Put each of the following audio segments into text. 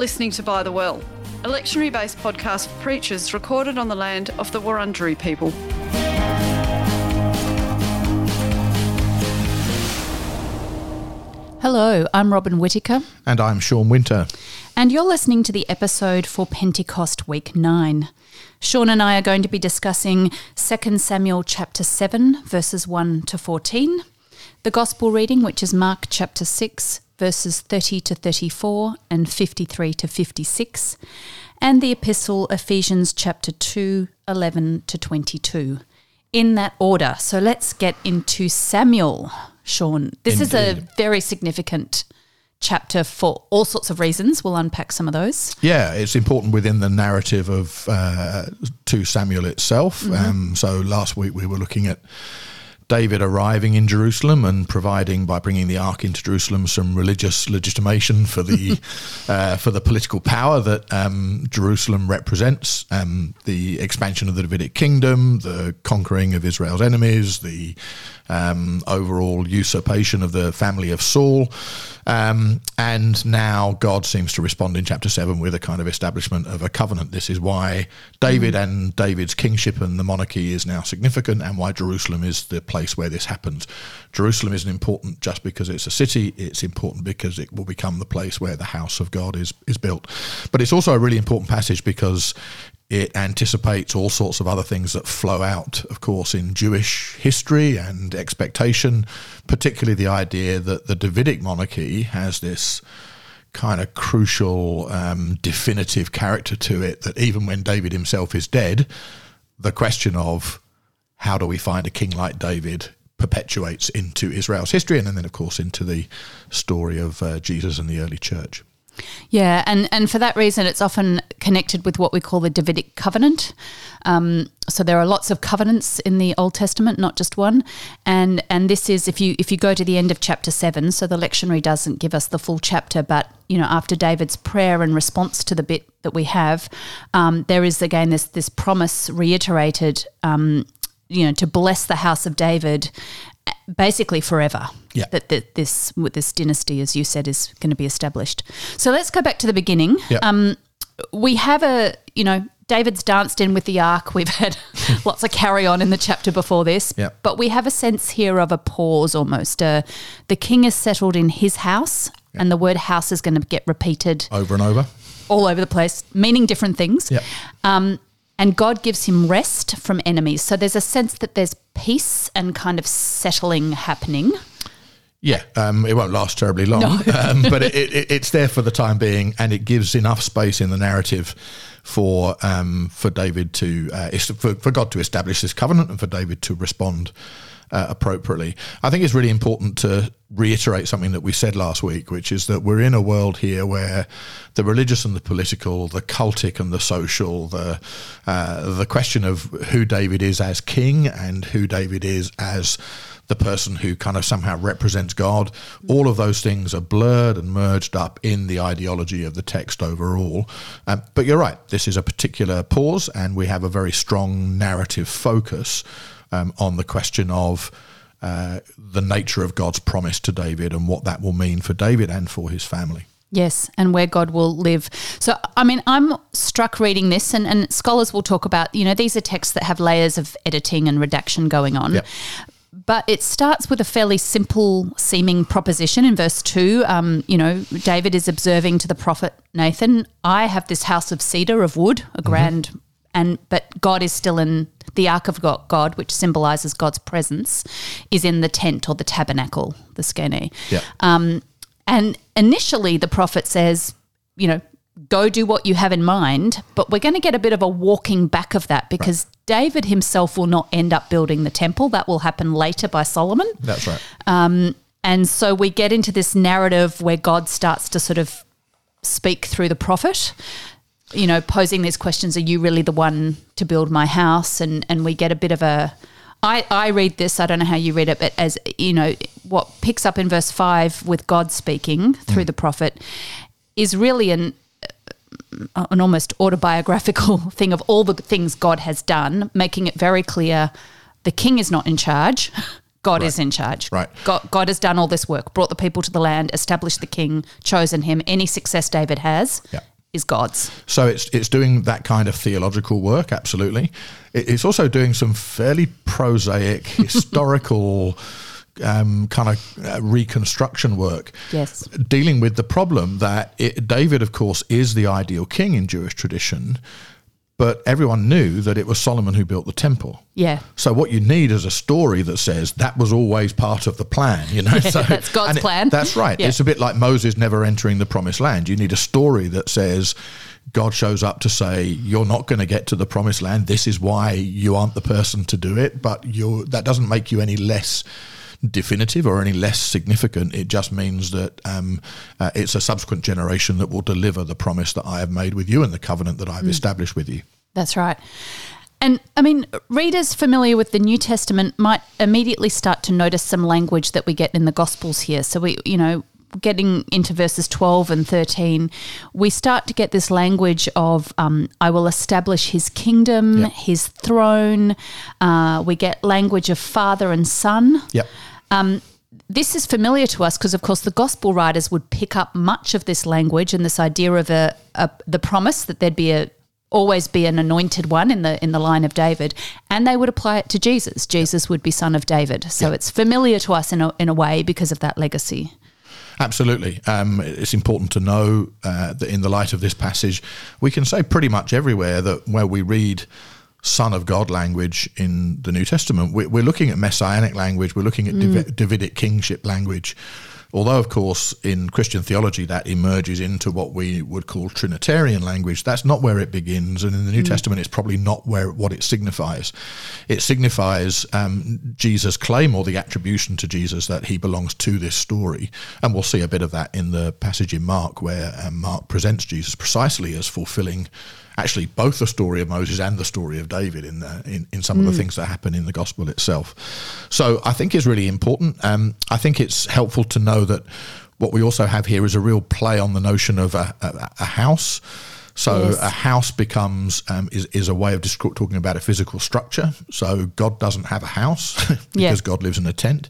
listening to By the Well, a lectionary-based podcast for preachers recorded on the land of the Wurundjeri people. Hello, I'm Robin Whittaker. And I'm Sean Winter. And you're listening to the episode for Pentecost Week 9. Sean and I are going to be discussing 2 Samuel chapter 7, verses 1 to 14, the Gospel reading, which is Mark chapter 6, verses 30 to 34 and 53 to 56, and the epistle Ephesians chapter 2, 11 to 22, in that order. So let's get into Samuel, Sean. This is a very significant chapter for all sorts of reasons. We'll unpack some of those. Yeah, it's important within the narrative of 2 Samuel itself. Mm-hmm. So last week we were looking at David arriving in Jerusalem and providing, by bringing the ark into Jerusalem, some religious legitimation for the for the political power that Jerusalem represents, the expansion of the Davidic kingdom, the conquering of Israel's enemies, the overall usurpation of the family of Saul. And now God seems to respond in chapter 7 with a kind of establishment of a covenant. This is why David and David's kingship and the monarchy is now significant, and why Jerusalem is the place where this happens. Jerusalem isn't important just because it's a city. It's important because it will become the place where the house of God is built. But it's also a really important passage because it anticipates all sorts of other things that flow out, of course, in Jewish history and expectation, particularly the idea that the Davidic monarchy has this kind of crucial, definitive character to it, that even when David himself is dead, the question of how do we find a king like David perpetuates into Israel's history, and then, of course, into the story of Jesus and the early church. Yeah, and for that reason, it's often connected with what we call the Davidic covenant. So there are lots of covenants in the Old Testament, not just one. And this is, if you go to the end of chapter 7, so the lectionary doesn't give us the full chapter, but after David's prayer and response to the bit that we have, there is again this promise reiterated, to bless the house of David basically forever. Yeah. That this dynasty, as you said, is going to be established. So let's go back to the beginning. Yeah. We have David's danced in with the ark. We've had lots of carry on in the chapter before this. Yeah. But we have a sense here of a pause almost. The king is settled in his house, and the word house is going to get repeated Over and over. all over the place, meaning different things. Yeah. And God gives him rest from enemies. So there's a sense that there's peace and kind of settling happening. Yeah, it won't last terribly long, but it's there for the time being, and it gives enough space in the narrative for David for God to establish this covenant and for David to respond appropriately. I think it's really important to reiterate something that we said last week, which is that we're in a world here where the religious and the political, the cultic and the social, the question of who David is as king and who David is as the person who kind of somehow represents God, all of those things are blurred and merged up in the ideology of the text overall. But you're right, this is a particular pause, and we have a very strong narrative focus on the question of the nature of God's promise to David and what that will mean for David and for his family. Yes, and where God will live. So, I'm struck reading this, and scholars will talk about, these are texts that have layers of editing and redaction going on. Yep. But it starts with a fairly simple seeming proposition in verse 2. David is observing to the prophet Nathan, I have this house of cedar, of wood, a grand, but God is still in the ark of God, which symbolises God's presence, is in the tent or the tabernacle, the skene. Yeah. And initially the prophet says, go do what you have in mind, but we're going to get a bit of a walking back of that because David himself will not end up building the temple. That will happen later by Solomon. That's right. And so we get into this narrative where God starts to sort of speak through the prophet, posing these questions, are you really the one to build my house? And we get a bit of a, I read this, I don't know how you read it, but as, what picks up in verse 5 with God speaking through the prophet is really an almost autobiographical thing of all the things God has done, making it very clear the king is not in charge. God is in charge. Right. God has done all this work, brought the people to the land, established the king, chosen him. Any success David has is God's. So it's doing that kind of theological work, absolutely. It's also doing some fairly prosaic, historical kind of reconstruction work. Yes. Dealing with the problem that David, of course, is the ideal king in Jewish tradition, but everyone knew that it was Solomon who built the temple. Yeah. So what you need is a story that says that was always part of the plan, you know. So, that's God's plan. That's right. Yeah. It's a bit like Moses never entering the promised land. You need a story that says God shows up to say, you're not going to get to the promised land. This is why you aren't the person to do it. But that doesn't make you any less definitive or any less significant. It just means that it's a subsequent generation that will deliver the promise that I have made with you and the covenant that I've established with you. That's right. And I mean, readers familiar with the New Testament might immediately start to notice some language that we get in the Gospels here. So we, getting into verses 12 and 13, we start to get this language of I will establish his kingdom, his throne. We get language of father and son. Yep. This is familiar to us because, of course, the gospel writers would pick up much of this language and this idea of the promise that there'd always be an anointed one in the line of David, and they would apply it to Jesus. Jesus would be son of David. So it's familiar to us in a way because of that legacy. Absolutely. It's important to know that in the light of this passage, we can say pretty much everywhere that where we read Son of God language in the New Testament, we're looking at messianic language, we're looking at Davidic kingship language. Although, of course, in Christian theology, that emerges into what we would call Trinitarian language. That's not where it begins. And in the New Testament, it's probably not what it signifies. It signifies Jesus' claim or the attribution to Jesus that he belongs to this story. And we'll see a bit of that in the passage in Mark, where Mark presents Jesus precisely as fulfilling actually both the story of Moses and the story of David in some of the things that happen in the gospel itself. So I think it's really important. I think it's helpful to know that what we also have here is a real play on the notion of a house. So a house becomes is a way of talking about a physical structure. So God doesn't have a house because God lives in a tent.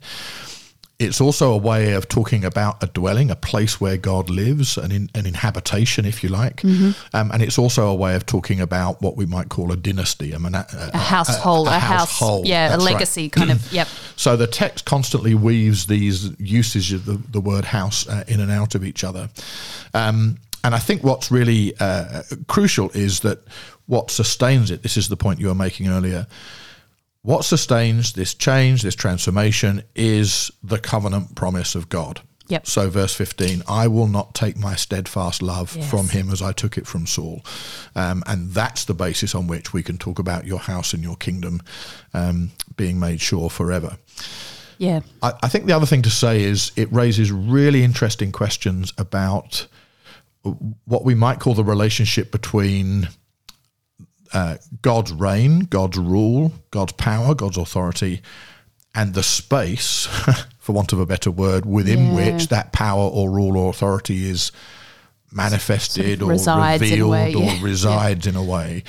It's also a way of talking about a dwelling, a place where God lives, an inhabitation, if you like. And it's also a way of talking about what we might call a dynasty, a household. A household. Yeah, a legacy kind of, yep. So the text constantly weaves these usages of the word house in and out of each other. And I think what's really crucial is that what sustains it, this is the point you were making earlier, what sustains this change, this transformation, is the covenant promise of God. Yep. So verse 15, I will not take my steadfast love from him as I took it from Saul. And that's the basis on which we can talk about your house and your kingdom being made sure forever. Yeah. I think the other thing to say is it raises really interesting questions about what we might call the relationship between God's reign, God's rule, God's power, God's authority, and the space, for want of a better word, within which that power or rule or authority is manifested or revealed or resides in a way.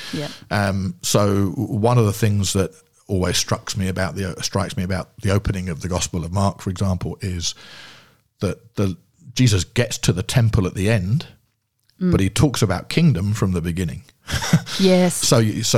So one of the things that always strikes me about the opening of the Gospel of Mark, for example, is that Jesus gets to the temple at the end, but he talks about kingdom from the beginning. Yes. So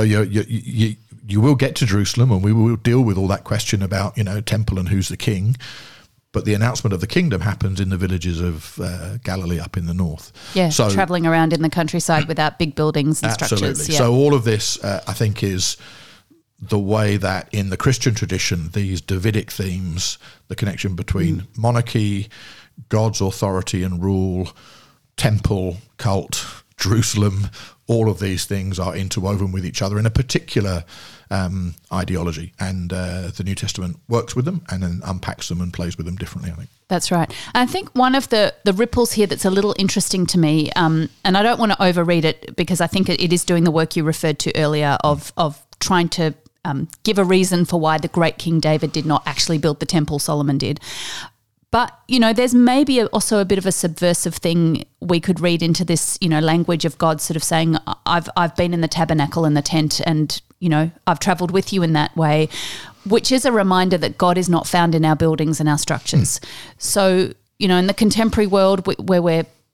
you will get to Jerusalem, and we will deal with all that question about temple and who's the king. But the announcement of the kingdom happens in the villages of Galilee up in the north. Yeah, so traveling around in the countryside without big buildings and structures. Yeah. So all of this, I think, is the way that in the Christian tradition, these Davidic themes, the connection between monarchy, God's authority and rule, temple, cult, Jerusalem, all of these things are interwoven with each other in a particular ideology, and the New Testament works with them and then unpacks them and plays with them differently, I think. That's right. I think one of the ripples here that's a little interesting to me, and I don't want to overread it because I think it is doing the work you referred to earlier of trying to give a reason for why the great King David did not actually build the temple, Solomon did. But, there's maybe also a bit of a subversive thing we could read into this, language of God sort of saying, I've been in the tabernacle and the tent and, I've travelled with you in that way, which is a reminder that God is not found in our buildings and our structures. So, in the contemporary world where we're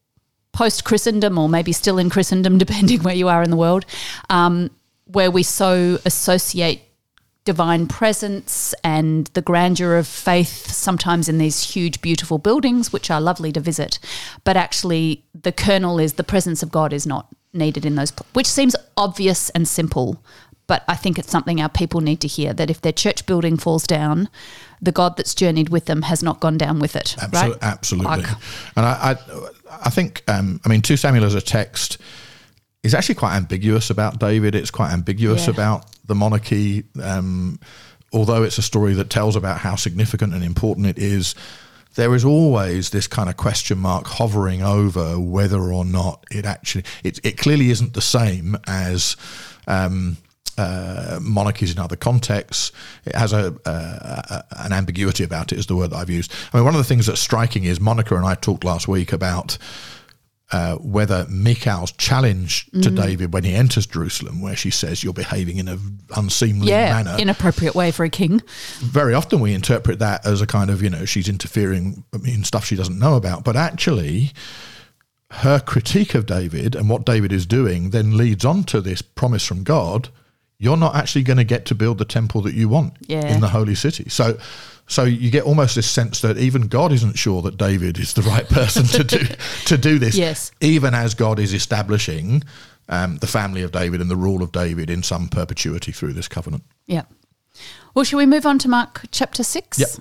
post-Christendom, or maybe still in Christendom, depending where you are in the world, where we so associate divine presence and the grandeur of faith sometimes in these huge, beautiful buildings, which are lovely to visit. But actually the kernel is the presence of God is not needed in those, which seems obvious and simple. But I think it's something our people need to hear, that if their church building falls down, the God that's journeyed with them has not gone down with it. Right? Absolutely. And I think, 2 Samuel as a text is actually quite ambiguous about David. It's quite ambiguous about the monarchy. Although it's a story that tells about how significant and important it is, there is always this kind of question mark hovering over whether or not it clearly isn't the same as monarchies in other contexts. It has an ambiguity about it, is the word that I've used. I mean, one of the things that's striking is Monica and I talked last week about whether Michal's challenge to David when he enters Jerusalem, where she says, you're behaving in an unseemly manner. Inappropriate way for a king. Very often we interpret that as a kind of, she's interfering in stuff she doesn't know about. But actually, her critique of David and what David is doing then leads on to this promise from God, you're not actually going to get to build the temple that you want in the holy city. So you get almost this sense that even God isn't sure that David is the right person to do this. Yes. Even as God is establishing the family of David and the rule of David in some perpetuity through this covenant. Yeah. Well, shall we move on to Mark chapter 6? Yep.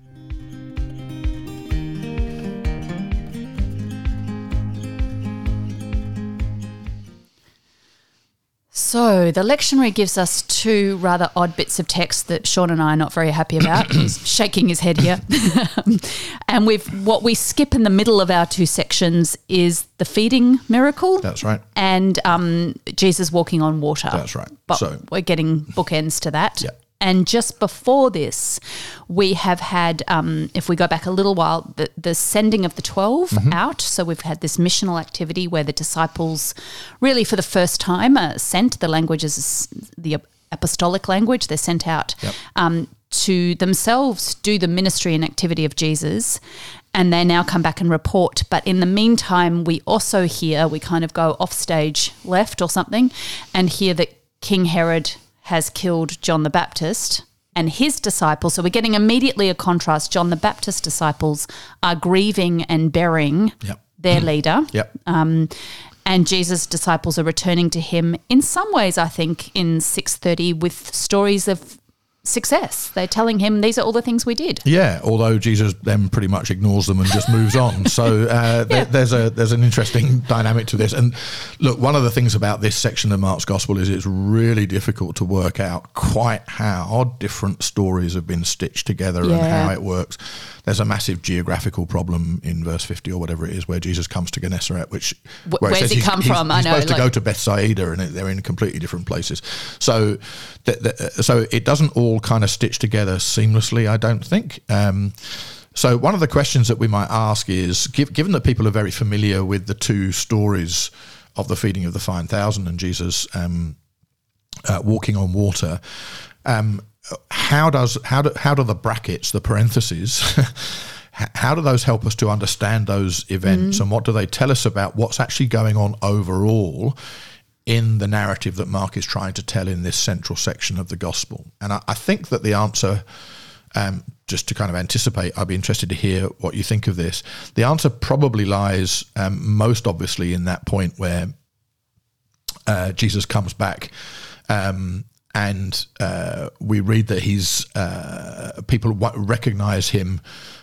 So the lectionary gives us two rather odd bits of text that Sean and I are not very happy about. He's shaking his head here. And what we skip in the middle of our two sections is the feeding miracle. That's right. And Jesus walking on water. That's right. But we're getting bookends to that. Yeah. And just before this, we have had, if we go back a little while, the sending of the 12 out. So we've had this missional activity where the disciples really for the first time are sent. The language is the apostolic language. They're sent out to themselves do the ministry and activity of Jesus, and they now come back and report. But in the meantime, we also hear, we kind of go off stage left or something and hear that King Herod has killed John the Baptist and his disciples. So we're getting immediately a contrast. John the Baptist's disciples are grieving and burying their leader. Yep. And Jesus' disciples are returning to him in some ways, I think, in 6:30 with stories of success. They're telling him these are all the things we did. Yeah, although Jesus then pretty much ignores them and just moves on. So there's an interesting dynamic to this. And look, one of the things about this section of Mark's Gospel is it's really difficult to work out quite how different stories have been stitched together and how it works. There's a massive geographical problem in verse 50 or whatever it is where Jesus comes to Gennesaret, where where's he come from? He's supposed to go to Bethsaida and they're in completely different places. So so it doesn't all kind of stitch together seamlessly, I don't think. So one of the questions that we might ask is, given that people are very familiar with the two stories of the feeding of the 5,000 and Jesus walking on water, how do the brackets, the parentheses, how do those help us to understand those events and what do they tell us about what's actually going on overall in the narrative that Mark is trying to tell in this central section of the gospel? And I think that the answer, just to kind of anticipate, I'd be interested to hear what you think of this. The answer probably lies most obviously in that point where Jesus comes back and we read that people recognize him,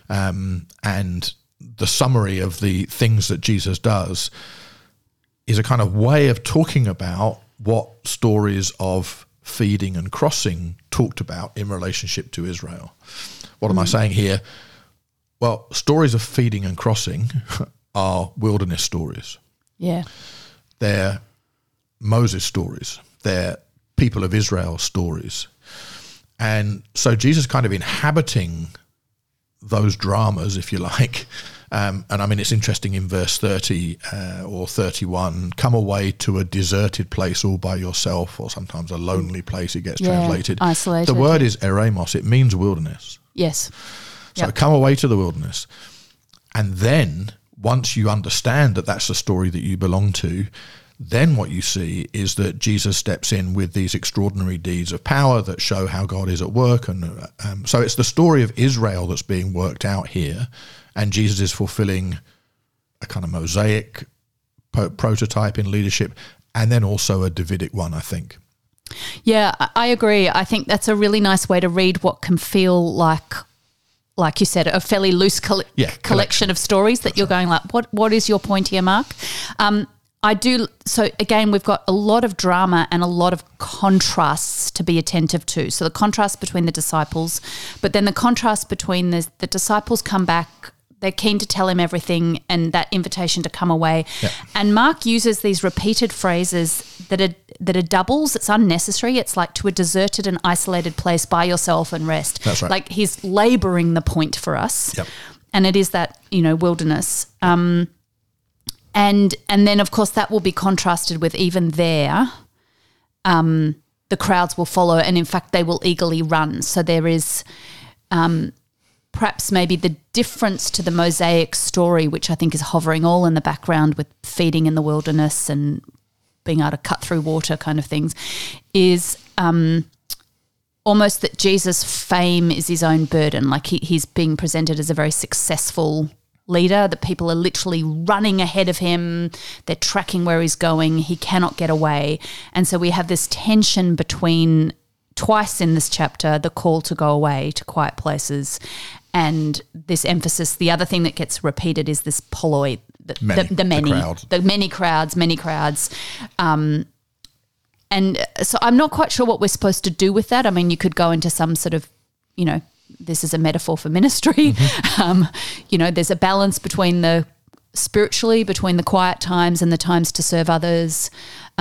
and the summary of the things that Jesus does is a kind of way of talking about what stories of feeding and crossing talked about in relationship to Israel. What am I saying here? Well, stories of feeding and crossing are wilderness stories. Yeah. They're Moses stories. They're people of Israel stories. And so Jesus kind of inhabiting those dramas, if you like. And I mean, it's interesting in verse 30 or 31, come away to a deserted place all by yourself, or sometimes a lonely place, it gets translated. Isolated. The word is eremos. It means wilderness. Yes. So come away to the wilderness. And then once you understand that that's the story that you belong to, then what you see is that Jesus steps in with these extraordinary deeds of power that show how God is at work. And so it's the story of Israel that's being worked out here, and Jesus is fulfilling a kind of Mosaic prototype in leadership, and then also a Davidic one, I think. Yeah, I agree. I think that's a really nice way to read what can feel like you said, a fairly loose collection of stories that you're going like, what is your point here, Mark? I do. So again, we've got a lot of drama and a lot of contrasts to be attentive to. So the contrast between the disciples, but then the contrast between the disciples come back, they're keen to tell him everything, and that invitation to come away. Yeah. And Mark uses these repeated phrases that are doubles. It's unnecessary. It's like to a deserted and isolated place by yourself and rest. That's right. Like he's labouring the point for us. Yep. And it is that, wilderness. And then, of course, that will be contrasted with even there, the crowds will follow, and in fact they will eagerly run. So there is perhaps maybe the difference to the Mosaic story, which I think is hovering all in the background with feeding in the wilderness and being able to cut through water kind of things, is almost that Jesus' fame is his own burden. Like he's being presented as a very successful leader, that people are literally running ahead of him, they're tracking where he's going, he cannot get away. And so we have this tension between, twice in this chapter, the call to go away to quiet places and this emphasis. The other thing that gets repeated is this polloi, the many crowds. And so I'm not quite sure what we're supposed to do with that. I mean, you could go into some sort of, this is a metaphor for ministry. Mm-hmm. There's a balance between between the quiet times and the times to serve others.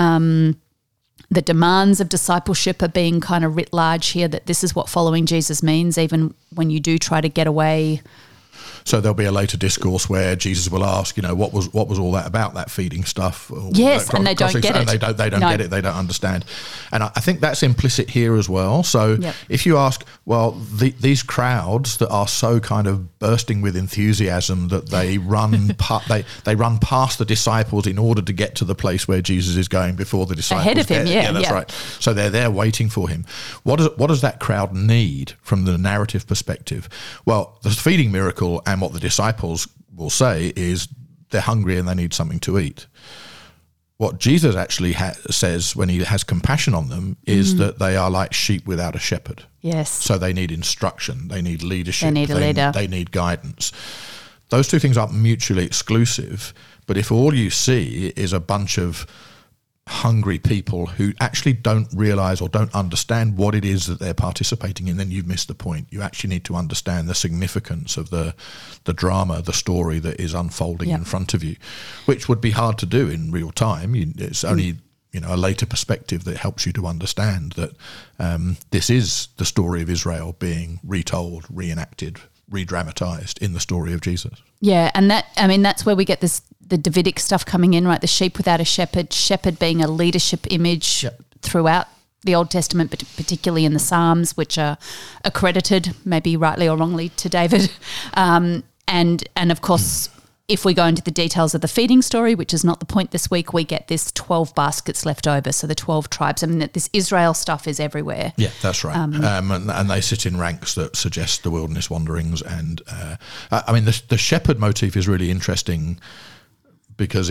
The demands of discipleship are being kind of writ large here, that this is what following Jesus means, even when you do try to get away. So there'll be a later discourse where Jesus will ask, what was all that about, that feeding stuff? Yes, and they don't get it. And they don't get it. They don't understand. And I think that's implicit here as well. So if you ask, well, these crowds that are so kind of bursting with enthusiasm that they run they run past the disciples in order to get to the place where Jesus is going before the disciples ahead of him. Yeah, that's right. So they're there waiting for him. What does that crowd need from the narrative perspective? Well, the feeding miracle and what the disciples will say is they're hungry and they need something to eat. What Jesus actually says when he has compassion on them is that they are like sheep without a shepherd. Yes. So they need instruction, they need leadership, they need a leader. They need guidance. Those two things aren't mutually exclusive, but if all you see is a bunch of hungry people who actually don't realise or don't understand what it is that they're participating in, then you've missed the point. You actually need to understand the significance of the drama, the story that is unfolding in front of you, which would be hard to do in real time. It's only a later perspective that helps you to understand that this is the story of Israel being retold, reenacted, re-dramatised in the story of Jesus. Yeah, and that's where we get the Davidic stuff coming in, right? The sheep without a shepherd being a leadership image throughout the Old Testament, but particularly in the Psalms, which are accredited, maybe rightly or wrongly, to David. And of course, if we go into the details of the feeding story, which is not the point this week, we get this 12 baskets left over, so the 12 tribes. I mean, this Israel stuff is everywhere. Yeah, that's right. And they sit in ranks that suggest the wilderness wanderings. And the shepherd motif is really interesting because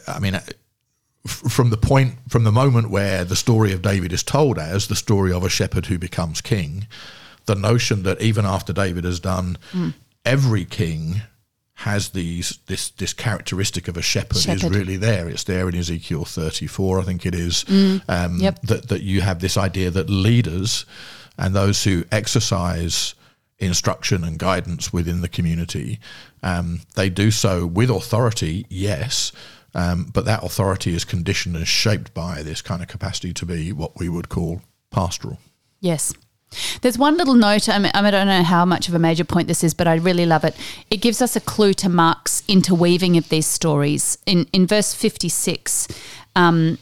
from the moment where the story of David is told as the story of a shepherd who becomes king, the notion that even after David has done, every king has this characteristic of a shepherd is really there. It's there in Ezekiel 34, I think it is, that you have this idea that leaders and those who exercise instruction and guidance within the community, they do so with authority, yes, but that authority is conditioned and shaped by this kind of capacity to be what we would call pastoral. Yes. There's one little note, I don't know how much of a major point this is, but I really love it. It gives us a clue to Mark's interweaving of these stories. In verse 56,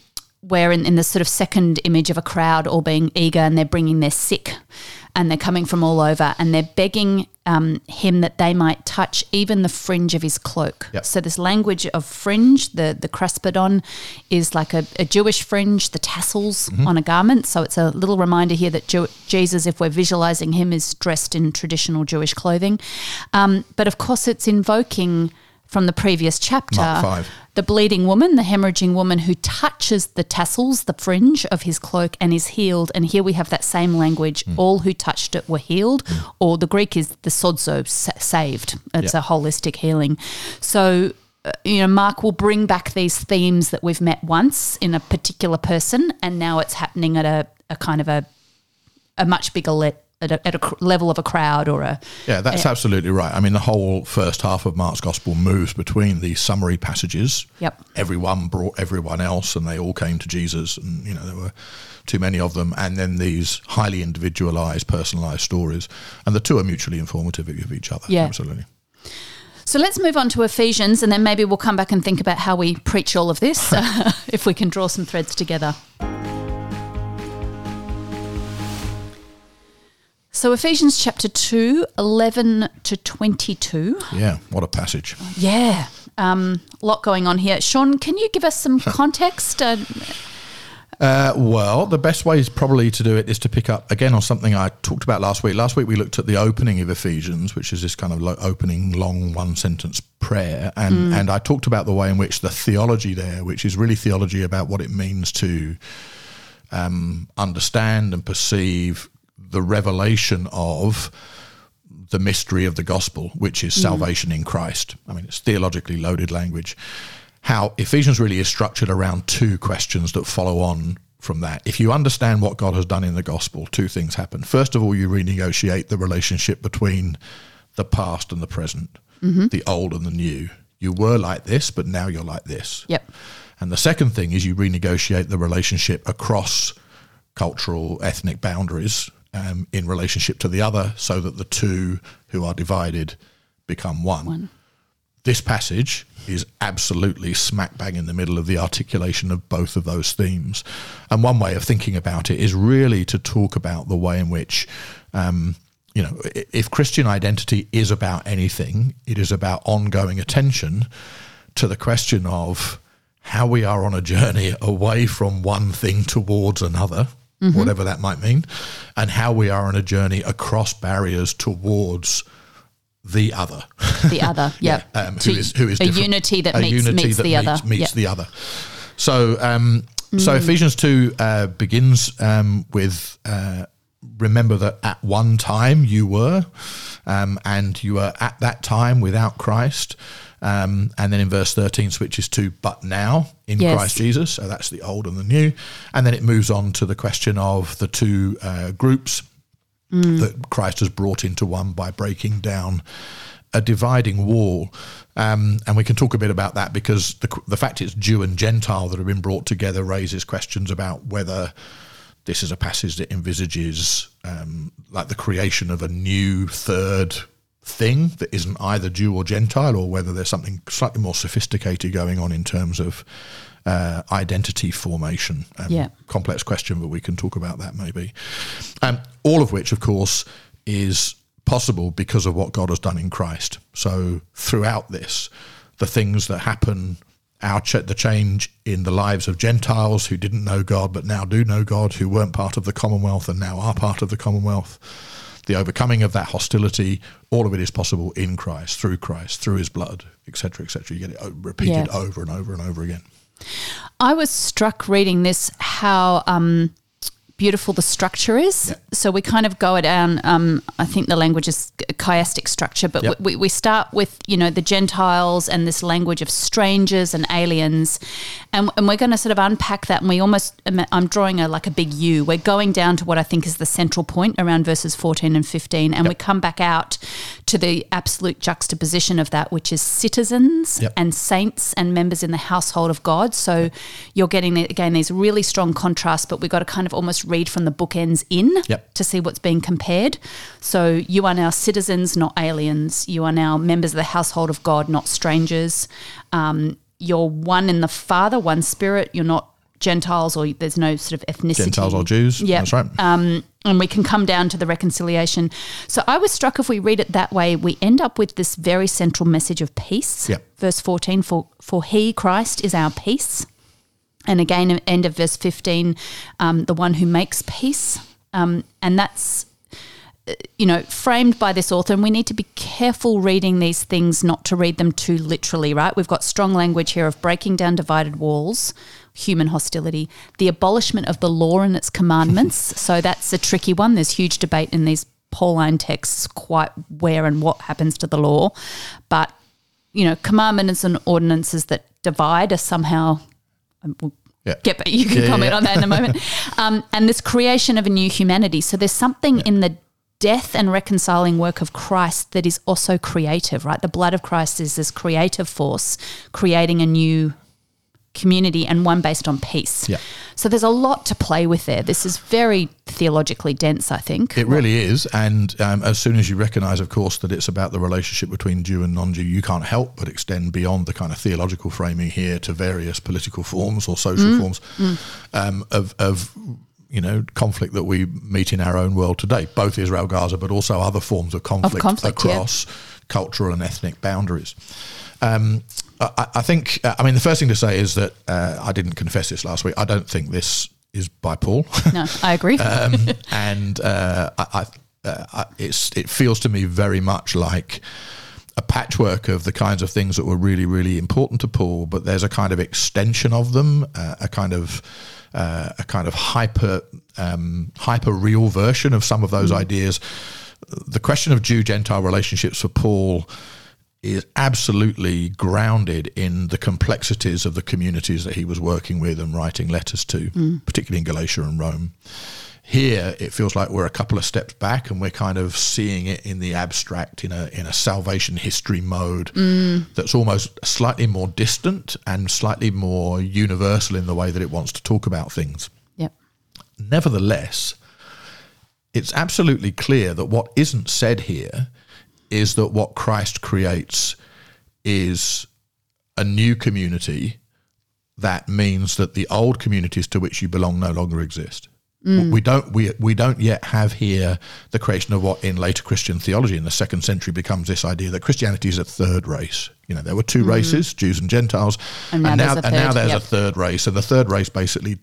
where in the sort of second image of a crowd all being eager, and they're bringing their sick, and they're coming from all over, and they're begging him that they might touch even the fringe of his cloak. Yep. So this language of fringe, the crespidon, is like a Jewish fringe, the tassels on a garment. So it's a little reminder here that Jesus, if we're visualising him, is dressed in traditional Jewish clothing. But of course it's invoking from the previous chapter, Mark 5. The bleeding woman, the hemorrhaging woman who touches the tassels, the fringe of his cloak, and is healed. And here we have that same language, all who touched it were healed, or the Greek is the sozo, saved. It's a holistic healing. So, Mark will bring back these themes that we've met once in a particular person, and now it's happening at a kind of a much bigger at a level of a crowd or a... Yeah, that's absolutely right. I mean, the whole first half of Mark's Gospel moves between these summary passages. Yep. Everyone brought everyone else and they all came to Jesus, and, there were too many of them. And then these highly individualised, personalised stories. And the two are mutually informative of each other. Yeah. Absolutely. So let's move on to Ephesians, and then maybe we'll come back and think about how we preach all of this, if we can draw some threads together. So Ephesians chapter 2, 11 to 22. Yeah, what a passage. Yeah, a lot going on here. Sean, can you give us some context? Well, the best way is probably to do it is to pick up again on something I talked about last week. Last week we looked at the opening of Ephesians, which is this kind of opening long one-sentence prayer. And I talked about the way in which the theology there, which is really theology about what it means to understand and perceive the revelation of the mystery of the gospel, which is salvation in Christ. I mean, it's theologically loaded language. How Ephesians really is structured around two questions that follow on from that. If you understand what God has done in the gospel, two things happen. First of all, you renegotiate the relationship between the past and the present, the old and the new. You were like this, but now you're like this. Yep. And the second thing is you renegotiate the relationship across cultural, ethnic boundaries in relationship to the other, so that the two who are divided become one. This passage is absolutely smack bang in the middle of the articulation of both of those themes. And one way of thinking about it is really to talk about the way in which, if Christian identity is about anything, it is about ongoing attention to the question of how we are on a journey away from one thing towards another, whatever that might mean, and how we are on a journey across barriers towards the other. The other, yeah. Who is a different. unity that a meets unity the other. Meets the other. So Ephesians 2 begins with remember that at one time you were, and you were at that time without Christ. And then in verse 13 switches to but now in Christ Jesus. So that's the old and the new. And then it moves on to the question of the two groups that Christ has brought into one by breaking down a dividing wall. And we can talk a bit about that, because the fact it's Jew and Gentile that have been brought together raises questions about whether this is a passage that envisages like the creation of a new third thing that isn't either Jew or Gentile, or whether there's something slightly more sophisticated going on in terms of identity formation. Complex question, but we can talk about that maybe. All of which, of course, is possible because of what God has done in Christ. So throughout this, the things that happen, the change in the lives of Gentiles who didn't know God but now do know God, who weren't part of the Commonwealth and now are part of the Commonwealth, the overcoming of that hostility, all of it is possible in Christ, through his blood, etc., etc. You get it repeated over and over and over again. I was struck reading this how beautiful the structure is. Yep. So we kind of go down, I think the language is chiastic structure, but we start with, the Gentiles and this language of strangers and aliens, and we're going to sort of unpack that, and I'm drawing a big U. We're going down to what I think is the central point around verses 14 and 15, and we come back out to the absolute juxtaposition of that, which is citizens and saints and members in the household of God. So you're getting, again, these really strong contrasts, but we've got to kind of almost read from the bookends in to see what's being compared. So you are now citizens, not aliens. You are now members of the household of God, not strangers. You're one in the Father, one Spirit. You're not Gentiles, or there's no sort of ethnicity. Gentiles or Jews. Yeah, that's right. And we can come down to the reconciliation. So I was struck, if we read it that way, we end up with this very central message of peace. Yep. Verse 14, for he, Christ, is our peace. And again, at the end of verse 15, the one who makes peace. And that's, framed by this author, and we need to be careful reading these things not to read them too literally, right? We've got strong language here of breaking down divided walls, human hostility, the abolishment of the law and its commandments. So that's a tricky one. There's huge debate in these Pauline texts quite where and what happens to the law. But, commandments and ordinances that divide are somehow you can comment on that in a moment. And this creation of a new humanity. So there's something in the death and reconciling work of Christ that is also creative, right? The blood of Christ is this creative force creating a new community, and one based on peace. Yeah. So there's a lot to play with there. This is very theologically dense, I think. It really is. And as soon as you recognise, of course, that it's about the relationship between Jew and non-Jew, you can't help but extend beyond the kind of theological framing here to various political forms or social forms of conflict that we meet in our own world today, both Israel-Gaza, but also other forms of conflict across cultural and ethnic boundaries. I think, the first thing to say is that I didn't confess this last week. I don't think this is by Paul. No, I agree. It feels to me very much like a patchwork of the kinds of things that were really, really important to Paul, but there's a kind of extension of them, a kind of hyper real version of some of those ideas. The question of Jew-Gentile relationships for Paul is absolutely grounded in the complexities of the communities that he was working with and writing letters to, particularly in Galatia and Rome. Here, it feels like we're a couple of steps back and we're kind of seeing it in the abstract, in a salvation history mode that's almost slightly more distant and slightly more universal in the way that it wants to talk about things. Yep. Nevertheless, it's absolutely clear that what isn't said here is that what Christ creates is a new community that means that the old communities to which you belong no longer exist. We don't yet have here the creation of what in later Christian theology in the 2nd century becomes this idea that Christianity is a third race. There were two races, Jews and Gentiles, and now there's a third race, and the third race basically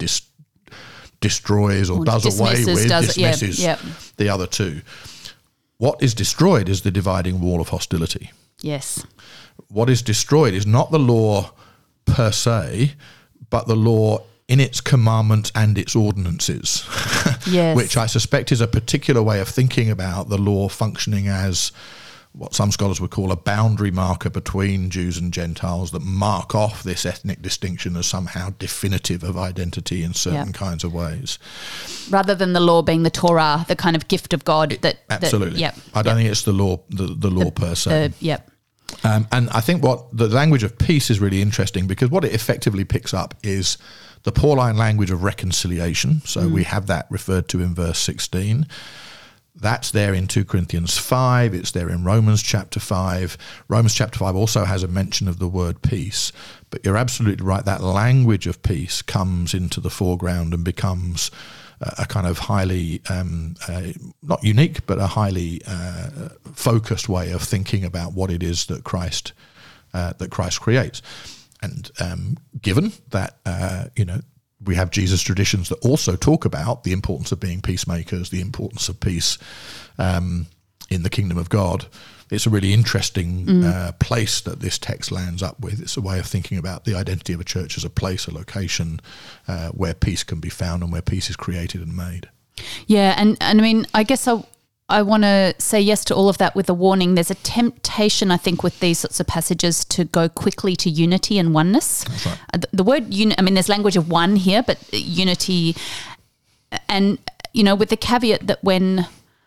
destroys or does away with, dismisses the other two. What is destroyed is the dividing wall of hostility. Yes. What is destroyed is not the law per se, but the law in its commandments and its ordinances, yes. which I suspect is a particular way of thinking about the law functioning as what some scholars would call a boundary marker between Jews and Gentiles that mark off this ethnic distinction as somehow definitive of identity in certain kinds of ways. Rather than the law being the Torah, the kind of gift of God. Absolutely. I don't think it's the law per se. And I think what the language of peace is really interesting because what it effectively picks up is the Pauline language of reconciliation. So we have that referred to in verse 16. That's there in 2 Corinthians 5. It's there in Romans chapter 5. Romans chapter 5 also has a mention of the word peace. But you're absolutely right. That language of peace comes into the foreground and becomes a kind of highly, not unique, but a highly focused way of thinking about what it is that Christ creates. And given that, we have Jesus traditions that also talk about the importance of being peacemakers, the importance of peace in the kingdom of God. It's a really interesting place that this text lands up with. It's a way of thinking about the identity of a church as a place, a location where peace can be found and where peace is created and made. Yeah, and I guess I want to say yes to all of that with a warning. There's a temptation, I think, with these sorts of passages to go quickly to unity and oneness. That's right. The word, there's language of one here, but unity, and, with the caveat that when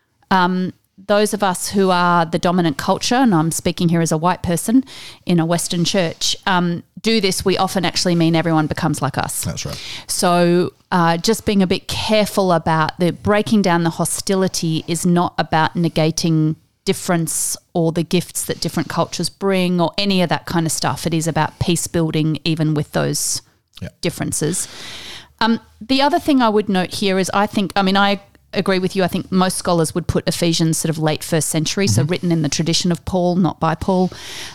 those of us who are the dominant culture, and I'm speaking here as a white person in a Western church, do this, we often actually mean everyone becomes like us. That's right. So just being a bit careful about the breaking down the hostility is not about negating difference or the gifts that different cultures bring or any of that kind of stuff. It is about peace building even with those differences. The other thing I would note here is I agree with you. I think most scholars would put Ephesians sort of late first century, so written in the tradition of Paul, not by Paul.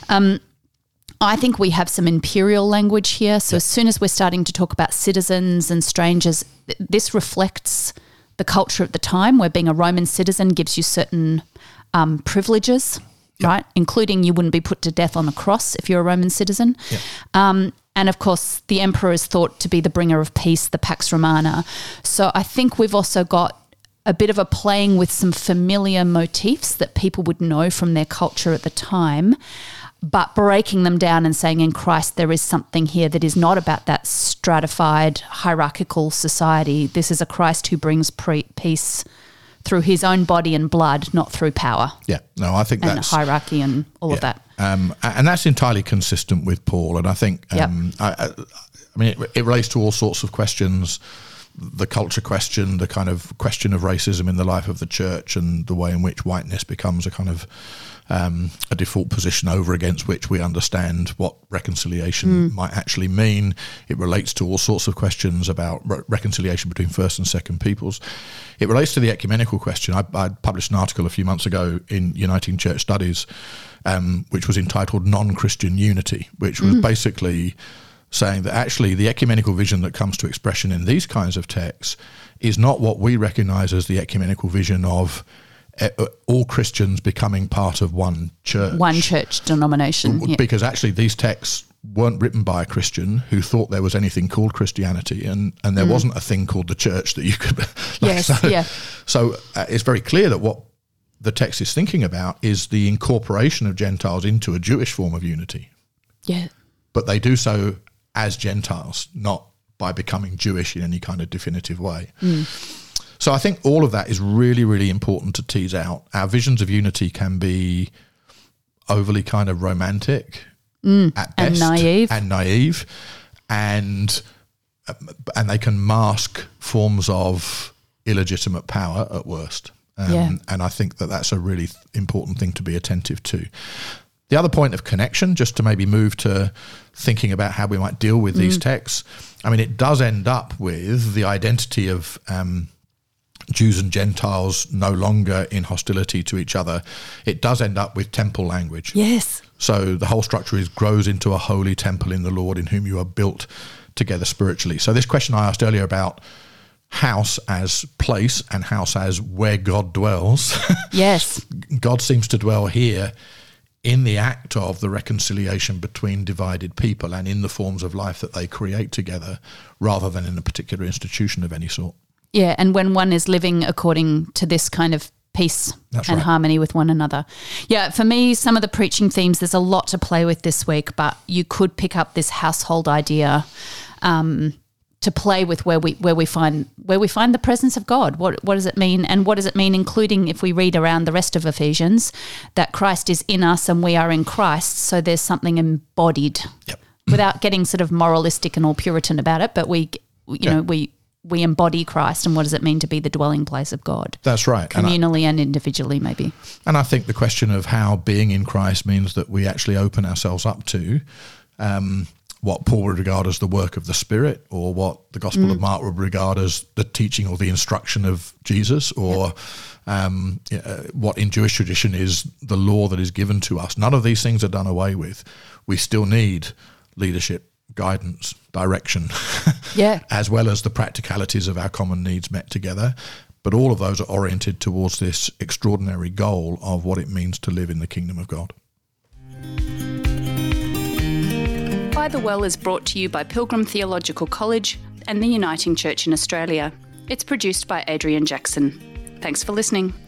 I think we have some imperial language here. So as soon as we're starting to talk about citizens and strangers, this reflects the culture at the time, where being a Roman citizen gives you certain privileges, right? Including you wouldn't be put to death on a cross if you're a Roman citizen. And of course, the emperor is thought to be the bringer of peace, the Pax Romana. So I think we've also got a bit of a playing with some familiar motifs that people would know from their culture at the time, but breaking them down and saying in Christ there is something here that is not about that stratified hierarchical society. This is a Christ who brings peace through his own body and blood, not through power. Yeah, no, I think that's... And hierarchy and all of that. And that's entirely consistent with Paul. And I think, I mean, it relates to all sorts of questions, the culture question, the kind of question of racism in the life of the church, and the way in which whiteness becomes a kind of a default position over against which we understand what reconciliation might actually mean. It relates to all sorts of questions about reconciliation between first and second peoples. It relates to the ecumenical question. I published an article a few months ago in Uniting Church Studies, which was entitled Non-Christian Unity, which was basically saying that actually the ecumenical vision that comes to expression in these kinds of texts is not what we recognise as the ecumenical vision of all Christians becoming part of one church. One church denomination. Because actually these texts weren't written by a Christian who thought there was anything called Christianity, and there wasn't a thing called the church that you could... So it's very clear that what the text is thinking about is the incorporation of Gentiles into a Jewish form of unity. Yeah. But they do so as Gentiles, not by becoming Jewish in any kind of definitive way. So I think all of that is really, really important to tease out. Our visions of unity can be overly kind of romantic at best. And naive. And they can mask forms of illegitimate power at worst. And I think that that's a really important thing to be attentive to. The other point of connection, just to maybe move to thinking about how we might deal with these texts, I mean, it does end up with the identity of Jews and Gentiles no longer in hostility to each other. It does end up with temple language. Yes. So the whole structure grows into a holy temple in the Lord, in whom you are built together spiritually. So this question I asked earlier about house as place and house as where God dwells. Yes. God seems to dwell here in the act of the reconciliation between divided people and in the forms of life that they create together, rather than in a particular institution of any sort. Yeah, and when one is living according to this kind of peace and harmony with one another. Yeah, for me, some of the preaching themes, there's a lot to play with this week, but you could pick up this household idea to play with where we find the presence of God. What does it mean? And what does it mean, including if we read around the rest of Ephesians, that Christ is in us and we are in Christ, so there's something embodied. Yep. Without getting sort of moralistic and all Puritan about it, but we embody Christ, and what does it mean to be the dwelling place of God? That's right. Communally and individually, maybe. And I think the question of how being in Christ means that we actually open ourselves up to what Paul would regard as the work of the Spirit, or what the Gospel of Mark would regard as the teaching or the instruction of Jesus, or what in Jewish tradition is the law that is given to us. None of these things are done away with. We still need leadership, guidance, direction, as well as the practicalities of our common needs met together. But all of those are oriented towards this extraordinary goal of what it means to live in the kingdom of God. By the Well is brought to you by Pilgrim Theological College and the Uniting Church in Australia. It's produced by Adrian Jackson. Thanks for listening.